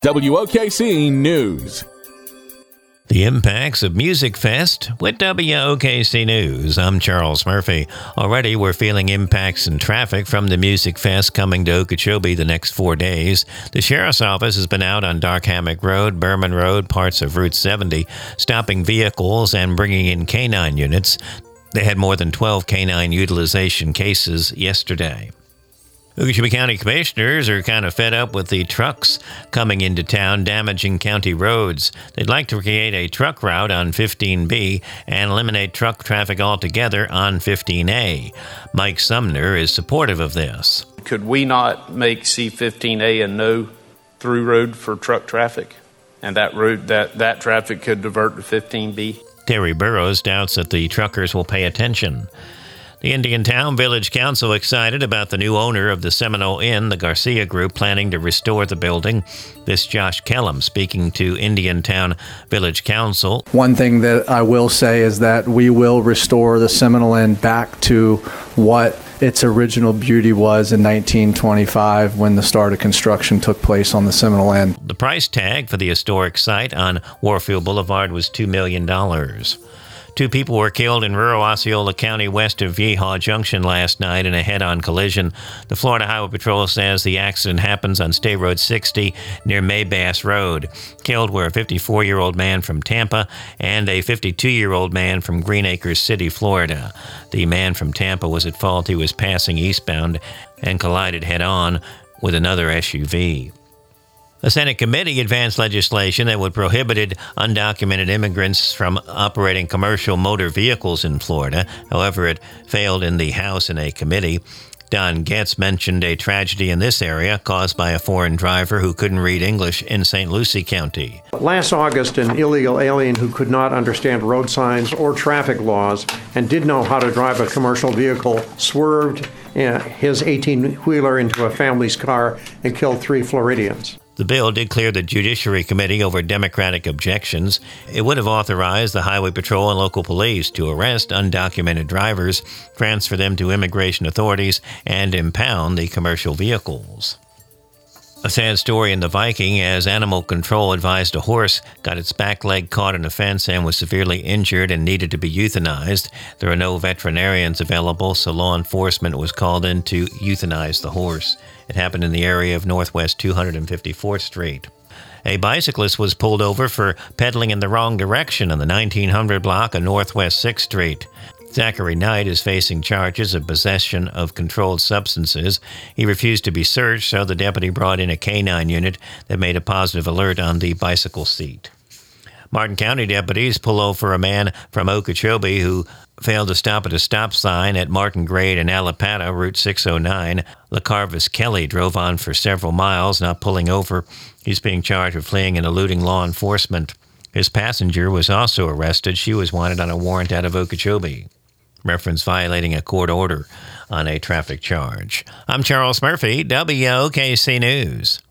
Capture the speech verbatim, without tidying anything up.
W O K C News. The impacts of Music Fest with W O K C News. I'm Charles Murphy. Already we're feeling impacts in traffic from the Music Fest coming to Okeechobee the next four days. The Sheriff's Office has been out on Dark Hammock Road, Berman Road, parts of Route seventy, stopping vehicles and bringing in canine units. They had more than twelve canine utilization cases yesterday. Okeechobee County Commissioners are kind of fed up with the trucks coming into town damaging county roads. They'd like to create a truck route on fifteen B and eliminate truck traffic altogether on fifteen A. Mike Sumner is supportive of this. Could we not make C fifteen A a no-through road for truck traffic? And that route, that, that traffic could divert to fifteen B? Terry Burrows doubts that the truckers will pay attention. The Indiantown Village Council excited about the new owner of the Seminole Inn, the Garcia Group, planning to restore the building. This Josh Kellum speaking to Indiantown Village Council. One thing that I will say is that we will restore the Seminole Inn back to what its original beauty was in nineteen twenty-five when the start of construction took place on the Seminole Inn. The price tag for the historic site on Warfield Boulevard was two million dollars. Two people were killed in rural Osceola County west of Yeehaw Junction last night in a head-on collision. The Florida Highway Patrol says the accident happens on State Road sixty near Maybass Road. Killed were a fifty-four-year-old man from Tampa and a fifty-two-year-old man from Green Acres City, Florida. The man from Tampa was at fault. He was passing eastbound and collided head-on with another S U V. A Senate committee advanced legislation that would prohibit undocumented immigrants from operating commercial motor vehicles in Florida. However, it failed in the House in a committee. Don Getz mentioned a tragedy in this area caused by a foreign driver who couldn't read English in Saint Lucie County. Last August, an illegal alien who could not understand road signs or traffic laws and did know how to drive a commercial vehicle swerved uh, his eighteen-wheeler into a family's car and killed three Floridians. The bill did clear the Judiciary Committee over Democratic objections. It would have authorized the Highway Patrol and local police to arrest undocumented drivers, transfer them to immigration authorities, and impound the commercial vehicles. A sad story in the Viking as animal control advised a horse got its back leg caught in a fence and was severely injured and needed to be euthanized. There are no veterinarians available, so law enforcement was called in to euthanize the horse. It happened in the area of Northwest two hundred fifty-fourth Street. A bicyclist was pulled over for pedaling in the wrong direction on the nineteen hundred block of Northwest sixth Street. Zachary Knight is facing charges of possession of controlled substances. He refused to be searched, so the deputy brought in a canine unit that made a positive alert on the bicycle seat. Martin County deputies pull over a man from Okeechobee who failed to stop at a stop sign at Martin Grade and Alapata, Route six oh nine. LaCarvis Kelly drove on for several miles, not pulling over. He's being charged with fleeing and eluding law enforcement. His passenger was also arrested. She was wanted on a warrant out of Okeechobee. Reference violating a court order on a traffic charge. I'm Charles Murphy, W O K C News.